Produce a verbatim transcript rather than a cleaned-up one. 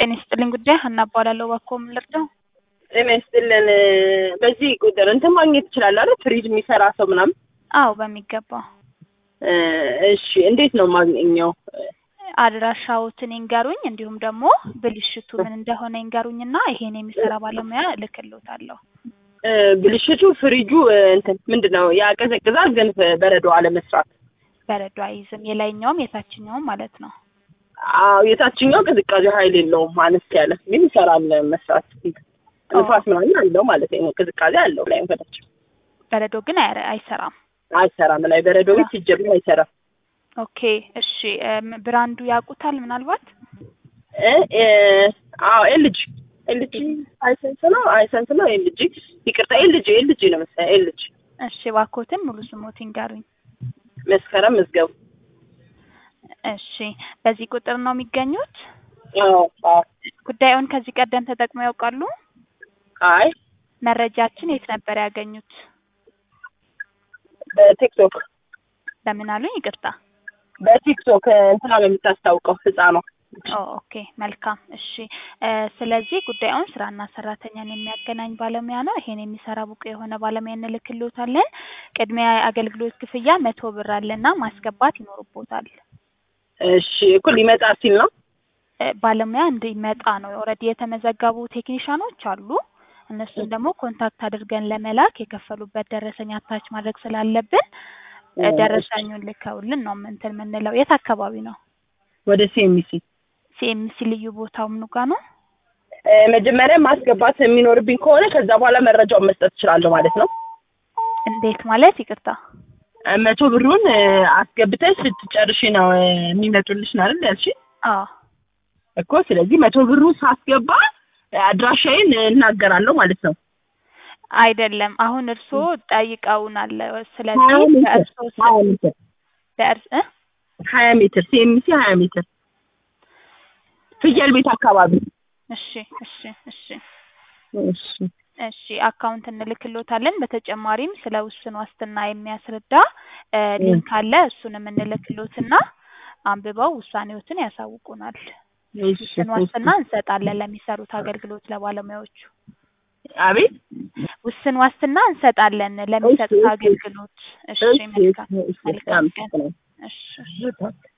ጤና ይስጥልኝ ጉዳይ ሀና እባላለሁ። እባክዎ ምን ልርዳው? ጤና ይስጥልን። በዚህ ቁጥር እንትን ማግኘት ይችላል አይደል? ፍሪጅ የሚሰራ ሰው ምናምን? አዎ በሚገባ። እሺ እንዴት ነው ማግኘው? አድራሻዎትን ይንገሩኝ፣ እንዲሁም ደግሞ ብልሽቱ ምን እንደሆነ ይንገሩኝና ይሄን የሚሰራ ባለሙያ እልክልዎታለሁ። ብልሽቱ ፍሪጁ እንትን ምንድነው ያቀዘቅዛል፣ ግን በረዶ አለመስራት። በረዶ አይዝም፣ የላይኛውም የታችኛውም ማለት ነው። አዎ የታችኛው ቅዝቃዜ ኃይል የለውም፣ አነስ ያለ ግን ይሰራል መስራት። ንፋስ ምናምን አለው ማለት ነው፣ ቅዝቃዜ አለው ላይ ፈታች። በረዶ ግን አይሰራም። አይሰራም ላይ በረዶ ቤት ሲጀምር አይሰራም። ኦኬ እሺ። ብራንዱ ያውቁታል ምናልባት? እ አዎ ኤልጂ ኤልጂ አይሰንስ ነው አይሰንስ ነው ኤልጂ። ይቅርታ ኤልጂ ኤልጂ ነው መሰለኝ ኤልጂ። እሺ እባክዎትን ሙሉ ስሞት ይንገሩኝ። መስከረም መዝገቡ። እሺ በዚህ ቁጥር ነው የሚገኙት? አዎ አዎ። ጉዳዩን ከዚህ ቀደም ተጠቅመው ያውቃሉ? አይ መረጃችን የት ነበር ያገኙት? በቲክቶክ። ለምን አሉኝ? ይቅርታ። በቲክቶክ እንትና ነው የምታስታውቀው ህፃኗ። ኦኬ መልካም እሺ። ስለዚህ ጉዳዩን ስራና ሰራተኛን የሚያገናኝ ባለሙያ ነው። ይሄን የሚሰራ ብቁ የሆነ ባለሙያ እንልክልዎታለን። ቅድሚያ አገልግሎት ክፍያ መቶ ብር አለና ማስገባት ይኖርቦታል። እሺ እኮ ሊመጣ ሲል ነው ባለሙያ እንዲመጣ ነው። ኦልሬዲ የተመዘገቡ ቴክኒሻኖች አሉ። እነሱን ደግሞ ኮንታክት አድርገን ለመላክ የከፈሉበት ደረሰኝ አታች ማድረግ ስላለብን ደረሰኙን ልከውልን ነው እንትን የምንለው። የት አካባቢ ነው? ወደ ሲኤምሲ። ሲኤምሲ ልዩ ቦታው ምኑ ጋር ነው? መጀመሪያ ማስገባት የሚኖርብኝ ከሆነ ከዛ በኋላ መረጃውን መስጠት እችላለሁ ማለት ነው። እንዴት ማለት? ይቅርታ። መቶ ብሩን አስገብተሽ ስትጨርሺ ነው የሚመጡልሽ ነው አይደል ያልሽኝ? አዎ እኮ ስለዚህ መቶ ብሩን ሳስገባ አድራሻዬን እናገራለሁ ማለት ነው። አይደለም አሁን እርስዎ ጠይቀውናል። ስለዚህ በእርስዎ ስም በእርስ እ ሀያ ሜትር ሲኤምሲ ሀያ ሜትር ፍየል ቤት አካባቢ። እሺ እሺ እሺ እሺ እሺ አካውንት እንልክልዎታለን። በተጨማሪም ስለ ውስን ዋስትና የሚያስረዳ ሊንክ አለ። እሱንም እንልክልዎትና አንብበው ውሳኔዎትን ያሳውቁናል። ውስን ዋስትና እንሰጣለን ለሚሰሩት አገልግሎት ለባለሙያዎቹ። አቤት ውስን ዋስትና እንሰጣለን ለሚሰጡት አገልግሎት። እሺ መልካም መልካም። እሺ